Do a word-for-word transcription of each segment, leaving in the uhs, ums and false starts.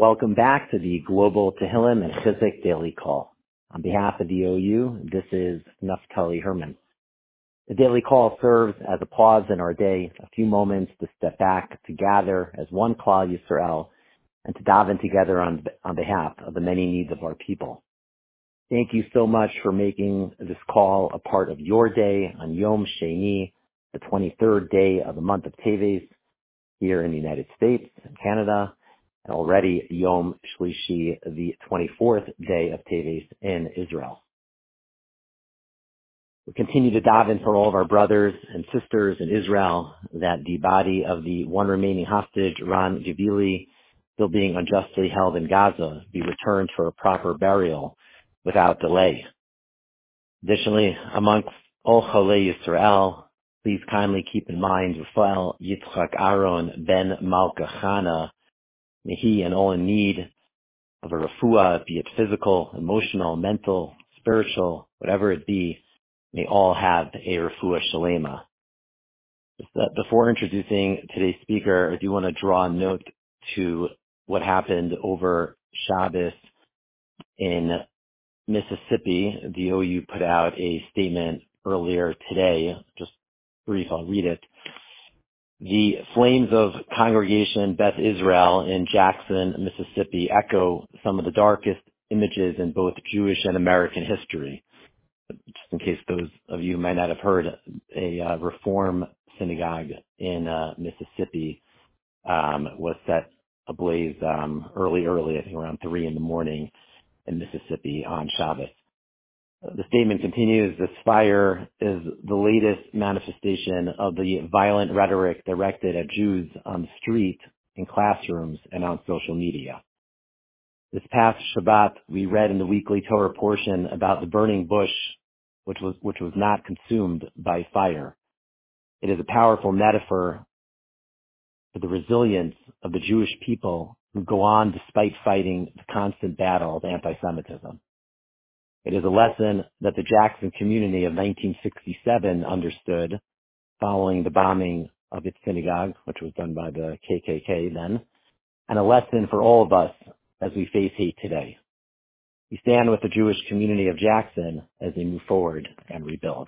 Welcome back to the Global Tehillim and Chizuk Daily Call. On behalf of the O U, this is Naftali Herman. The Daily Call serves as a pause in our day, a few moments to step back, to gather as one Klal Yisrael, and to daven together on, on behalf of the many needs of our people. Thank you so much for making this call a part of your day on Yom Sheni, the twenty-third day of the month of Teves, here in the United States and Canada, and already Yom Shlishi, the twenty-fourth day of Teves in Israel. We continue to daven for all of our brothers and sisters in Israel that the body of the one remaining hostage, Ran Gibili, still being unjustly held in Gaza, be returned for a proper burial without delay. Additionally, amongst all Cholei Yisrael, please kindly keep in mind Rafael Yitzchak Aaron ben Malka Chana. May he and all in need of a refuah, be it physical, emotional, mental, spiritual, whatever it be, may all have a refuah shalema. Before introducing today's speaker, I do want to draw a note to what happened over Shabbos in Mississippi. The O U put out a statement earlier today, just brief, I'll read it. The flames of Congregation Beth Israel in Jackson, Mississippi echo some of the darkest images in both Jewish and American history. Just in case those of you might not have heard, a uh, Reform synagogue in uh, Mississippi um, was set ablaze um, early, early, I think around three in the morning in Mississippi on Shabbos. The statement continues, this fire is the latest manifestation of the violent rhetoric directed at Jews on the street, in classrooms, and on social media. This past Shabbat, we read in the weekly Torah portion about the burning bush, which was, which was not consumed by fire. It is a powerful metaphor for the resilience of the Jewish people who go on despite fighting the constant battle of anti-Semitism. It is a lesson that the Jackson community of nineteen sixty-seven understood following the bombing of its synagogue, which was done by the K K K then, and a lesson for all of us as we face hate today. We stand with the Jewish community of Jackson as they move forward and rebuild.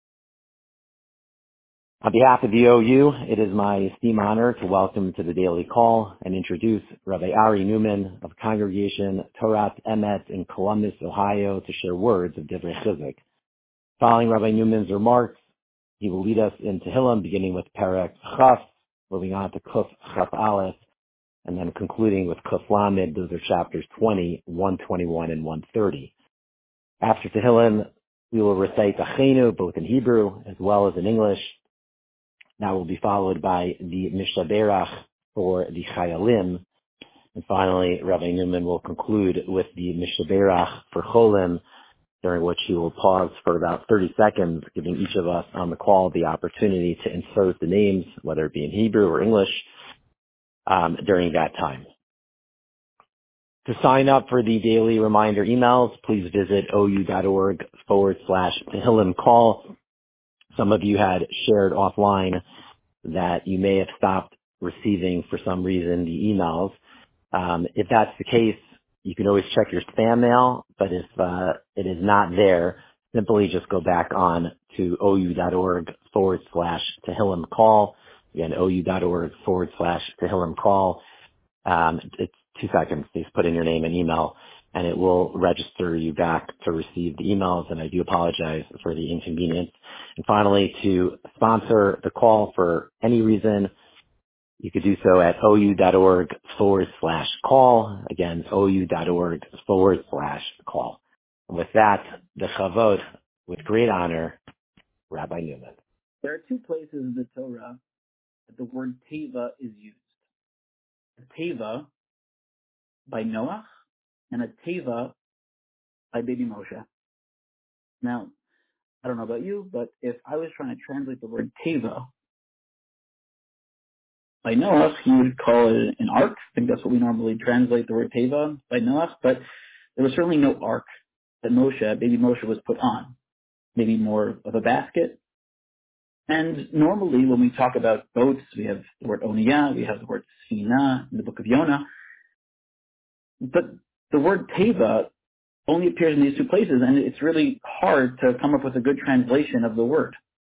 On behalf of the O U, it is my esteemed honor to welcome to the Daily Call and introduce Rabbi Ari Newman of Congregation Torat Emet in Columbus, Ohio, to share words of Divrei Chizuk. Following Rabbi Newman's remarks, he will lead us in Tehillim, beginning with Perek Chaf, moving on to Kuf Chaf Aleph, and then concluding with Kuf Lamed. Those are chapters twenty, one twenty-one, and one thirty. After Tehillim, we will recite Achenu, both in Hebrew as well as in English. That will be followed by the Mishnah Berach for the Chayalim. And finally, Rabbi Newman will conclude with the Mishnah Berach for Cholim, during which he will pause for about thirty seconds, giving each of us on the call the opportunity to insert the names, whether it be in Hebrew or English, um, during that time. To sign up for the daily reminder emails, please visit ou.org forward slash Tehillim call. Some of you had shared offline that you may have stopped receiving, for some reason, the emails. Um, if that's the case, you can always check your spam mail, but if uh, it is not there, simply just go back on to ou.org forward slash Tehillim call. Again, ou.org forward slash Tehillim call. Um, it's two seconds. Please put in your name and email, and it will register you back to receive the emails, and I do apologize for the inconvenience. And finally, to sponsor the call for any reason, you could do so at ou.org forward slash call. Again, ou.org forward slash call. And with that, the chavod, with great honor, Rabbi Newman. There are two places in the Torah that the word teva is used. A teva by Noach and a teva by baby Moshe. Now, I don't know about you, but if I was trying to translate the word teva by Noach, you would call it an ark. I think that's what we normally translate the word teva by Noach, but there was certainly no ark that Moshe, baby Moshe, was put on. Maybe more of a basket. And normally when we talk about boats, we have the word oniyah, we have the word sfina in the book of Yonah. But the word teva only appears in these two places, and it's really hard to come up with a good translation of the word.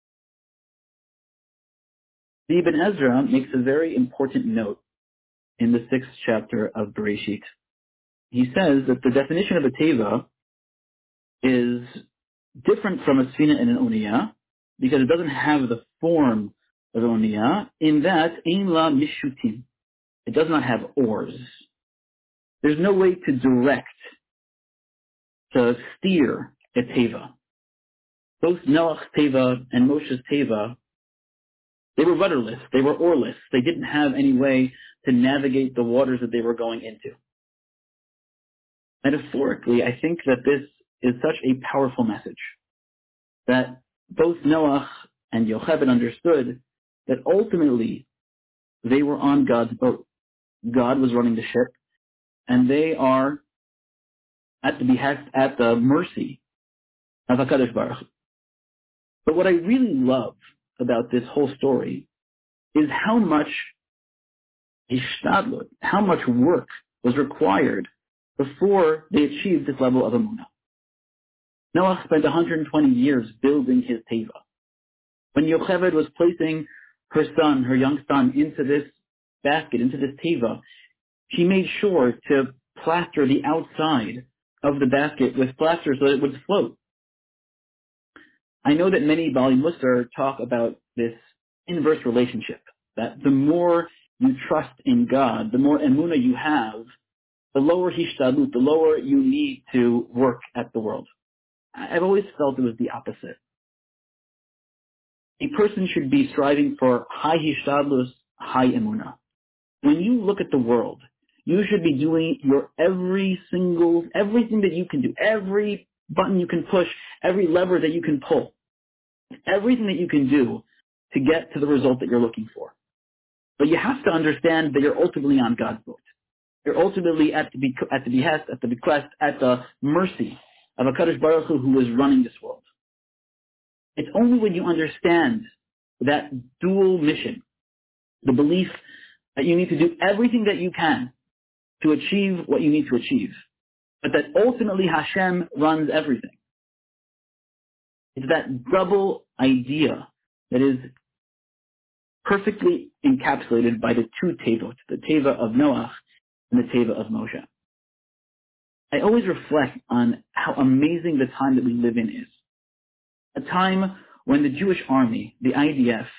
The Ibn Ezra makes a very important note in the sixth chapter of Bereshit. He says that the definition of a teva is different from a sfina and an oniyah because it doesn't have the form of an oniyah in that ein la mishutim. It does not have oars. There's no way to direct, to steer a teva. Both Noach's teva and Moshe's teva, they were rudderless, they were oarless. They didn't have any way to navigate the waters that they were going into. Metaphorically, I think that this is such a powerful message that both Noach and Yocheved understood that ultimately they were on God's boat. God was running the ship, and they are at the behest, at the mercy of HaKadosh Baruch Hu. But what I really love about this whole story is how much hishtadlut, how much work was required before they achieved this level of emunah. Noach spent one hundred twenty years building his teva. When Yocheved was placing her son, her young son, into this basket, into this teva, she made sure to plaster the outside of the basket with plaster so that it would float. I know that many Bali Musar talk about this inverse relationship, that the more you trust in God, the more emunah you have, the lower hishtadlut, the lower you need to work at the world. I've always felt it was the opposite. A person should be striving for high hishtadlus, high emunah. When you look at the world, you should be doing your every single, everything that you can do, every button you can push, every lever that you can pull, everything that you can do to get to the result that you're looking for. But you have to understand that you're ultimately on God's boat. You're ultimately at the, be- at the behest, at the bequest, at the mercy of HaKadosh Baruch Hu, who is running this world. It's only when you understand that dual mission, the belief that you need to do everything that you can to achieve what you need to achieve, but that ultimately Hashem runs everything. It's that double idea that is perfectly encapsulated by the two tevot, the teva of Noach and the teva of Moshe. I always reflect on how amazing the time that we live in is. A time when the Jewish army, the I D F,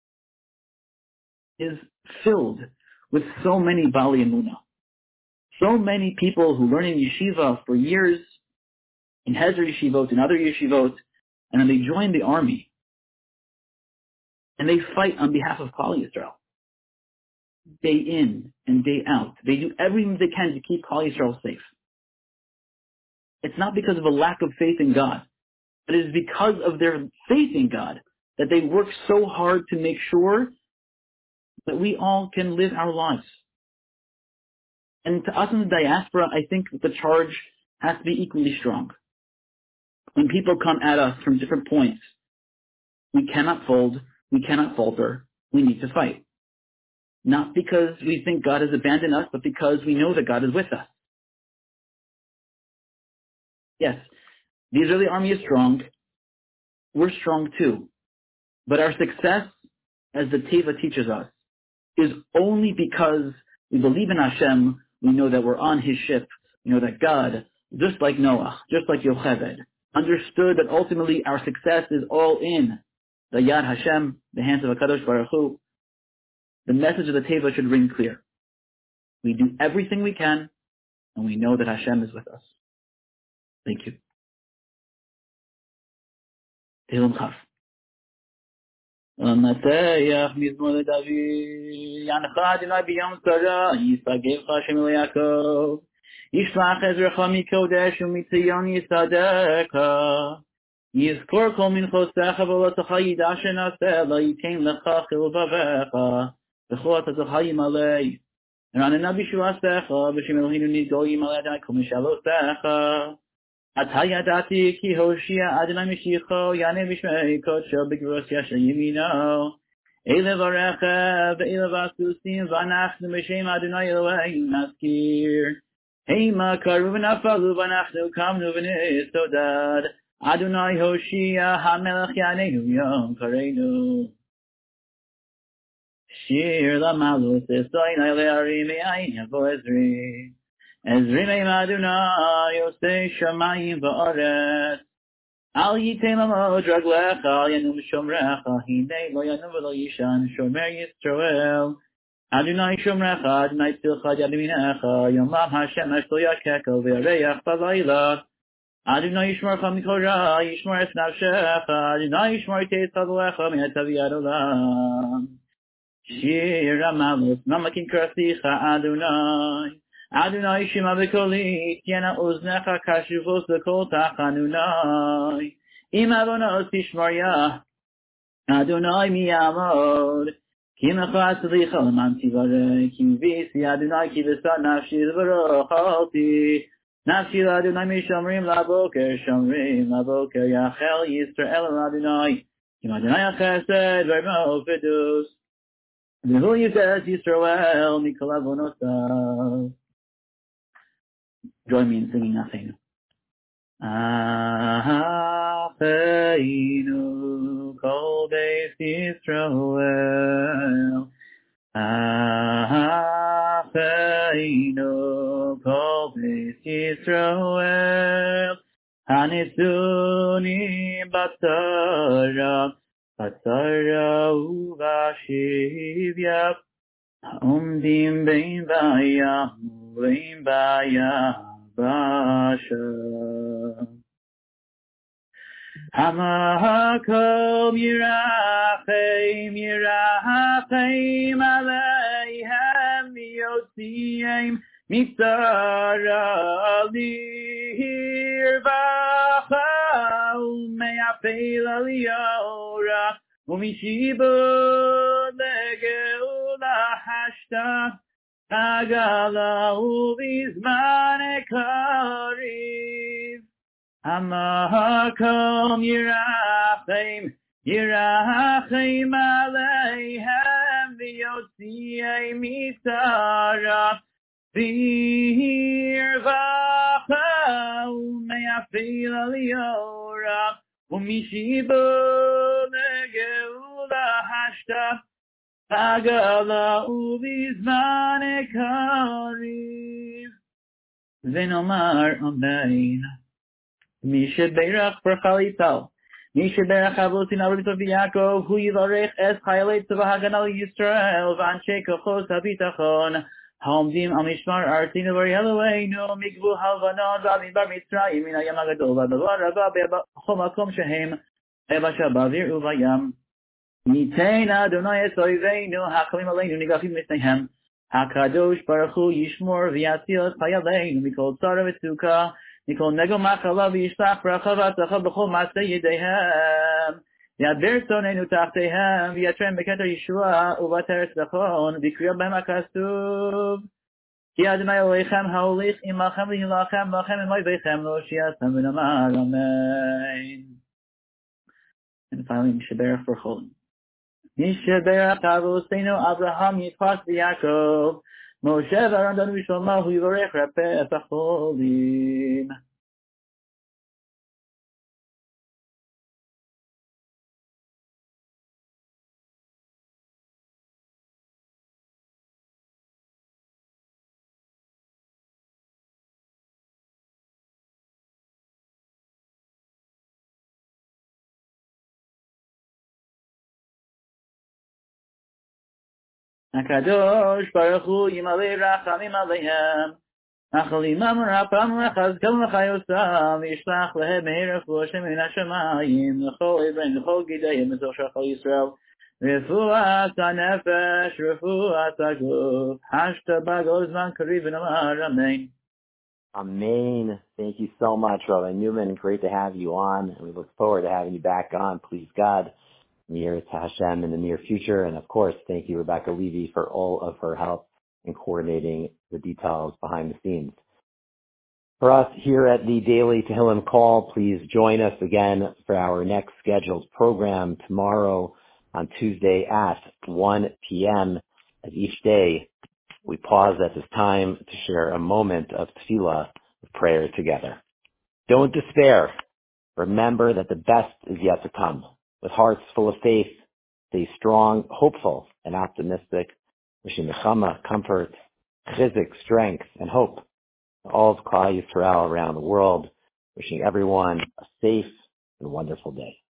is filled with so many Bali Emunah. So many people who learn in yeshiva for years, in Hezr yeshivot, and other yeshivot, and then they join the army, and they fight on behalf of Klal Yisrael. Day in and day out. They do everything they can to keep Klal Yisrael safe. It's not because of a lack of faith in God, but it is because of their faith in God that they work so hard to make sure that we all can live our lives. And to us in the diaspora, I think that the charge has to be equally strong. When people come at us from different points, we cannot fold, we cannot falter, we need to fight. Not because we think God has abandoned us, but because we know that God is with us. Yes, the Israeli army is strong. We're strong too. But our success, as the Teva teaches us, is only because we believe in Hashem. We know that we're on His ship. We know that God, just like Noah, just like Yocheved, understood that ultimately our success is all in the Yad Hashem, the hands of HaKadosh Baruch Hu. The message of the Teva should ring clear. We do everything we can, and we know that Hashem is with us. Thank you. Tehillim Chaf. המטייח מזמור לדוד, יענך אדוני ביום צרה, יסגבך השם אל יעקב, ישלח עזרך מקודש ומציון יסעדך, יזכור כל מנחותיך ועולתך ידע שנעשה, לא ייתן לך חלבבך, וכל עתתך ימלא. רעננה בישועתך, בשם אלוהינו נגאל ימלא אדוני כל משאלותיך. עתה ידעתי כי הושיע אדוני משיחו, יענה בשמי קודשו בגבורות ישר ימינו. אלה ברכב ואלה בסוסים, ואנחנו בשם אדוני אלוהינו נזכיר. Heima karu v'nafalu v'anachnu kamnu v'nisodad. Adonai Hoshia HaMelech Yaneinu Yom Kareinu. Shir Lamalus Esoinai Le'arim Me'ayin Yavo Ezri. Ezri Me'im Adonai Yosei Shamayim V'Oretz. Al Yitem Amod Raglecha Al Yanum Shomrecha Hinei Lo Yanum V'Lo Yishan Shomer Yisrael. Adonai Shomrecha Adonai Tzilcha Yad Yaminecha Yomam Hashem Eshlo Yakeko V'Yareach B'Layla. Adonai Yishmorcha Mikol Ra Yishmor Es Nafshecha Adonai Yishmor Teitzav Lecha Me'etav Yad Olam. Shir Amalus Namakin Krasicha Adonai Adonai Shema B'Koli Tiena Uznecha Kashuvos B'Kol Tachanunai Im Avonos Tishmarya Adonai Miyamod Kim Echad Tzlicha L'man Tivarei Kim Visi Adonai Ki V'Sad Nafshi L'Varochalti Nafshi L'Adonai Mishamrim L'Aboker Shamrim L'Aboker Yachel Yisrael L'Adonai Kim Adonai Chesed V'Rmo Fidus V'hu Yisrael Yisrael Mikol Avonosav. Join me in singing nothing. Acheinu Kol Beis Yisrael Acheinu Kol Beis Yisrael Hanisuni Batzara Batzara Uvashivya Umdim Bein Bayam Bein Bayam Basha Hamakom Yirachem Yirachem Aleihem Yotziim Mitzara Lirvacha Umeapel Aliyora Umishibud Legeula Hashta Agala Ubizmane Kariv Hamakom Yirachem Yirachem Aleihem V'yotziei Mitzara V'irvacha Umeafil Aliyora Umishibo Legeula Hashta Agala Ubizmane Kariv V'nomar Amen. Misha Beirach for Chalital. Misha Beirach Avotin Avrito V'Yakov, Hu Yivarech Es Chayalei Tzva Haganal Yisrael, V'Anshe Kochos HaBitachon, Hamdim Amishmar Artin Vari Eloheinu, Mikvu Halvanon, V'Avim Bar Mitzrayim, Min Hayam HaGadol, V'Davar Rabba B'Chol Makom Shehem, Evasha Bavir Uvayam. Mitein Adonai Es Oiveinu, Hakalim Aleinu, Nigachim Misnehem, HaKadosh Baruch Hu Yishmor V'Yatzil Es Chayaleinu, Mikol Tzara V'Tzukah, Nikol Nego Machala V'Yishlach Bracha V'Atzacha B'Chol Masei Yedehem Yadber Tzonenu Tachtehem V'Yatrem B'Keter Yeshua U'Vateres Zachon V'Kriya B'Hem HaKasuv Ki Adonai Elohechem Ha'olich Imachem V'Hilachem Lachem Imay V'Echem Lo Shiatzam V'Namar Amen. And finally Mishaberach for Cholim. Mishaberach Avoseinu Abraham Yitzchak V'Yakov Moshe V'Aaron Danu V'Shlomo Hu Yivarech Rapeh Esacholim. HaKadosh Baruch Hu Yimalei Rachamim Aleihem Achalimam Rapam Rachazkel L'Chayosam Yishlach Lehem Meir Refuah Shem Min HaShamayim L'chol Ibren L'chol Gidayim L'zol Shachal Yisrael Refuat HaNefesh Refuat HaGuf Hashta Bagol Zman Kariv V'Namar Amen. Amen. Thank you so much, Rabbi Newman. Great to have you on, and we look forward to having you back on, please God, near to Hashem in the near future. And of course, thank you, Rebecca Levy, for all of her help in coordinating the details behind the scenes. For us here at the Daily Tehillim Call, please join us again for our next scheduled program tomorrow on Tuesday at one p.m. as each day we pause at this time to share a moment of tefillah, of prayer together. Don't despair. Remember that the best is yet to come. With hearts full of faith, stay strong, hopeful, and optimistic. Wishing nechama, comfort, chizik, strength, and hope to all of Klal Yisrael around the world. Wishing everyone a safe and wonderful day.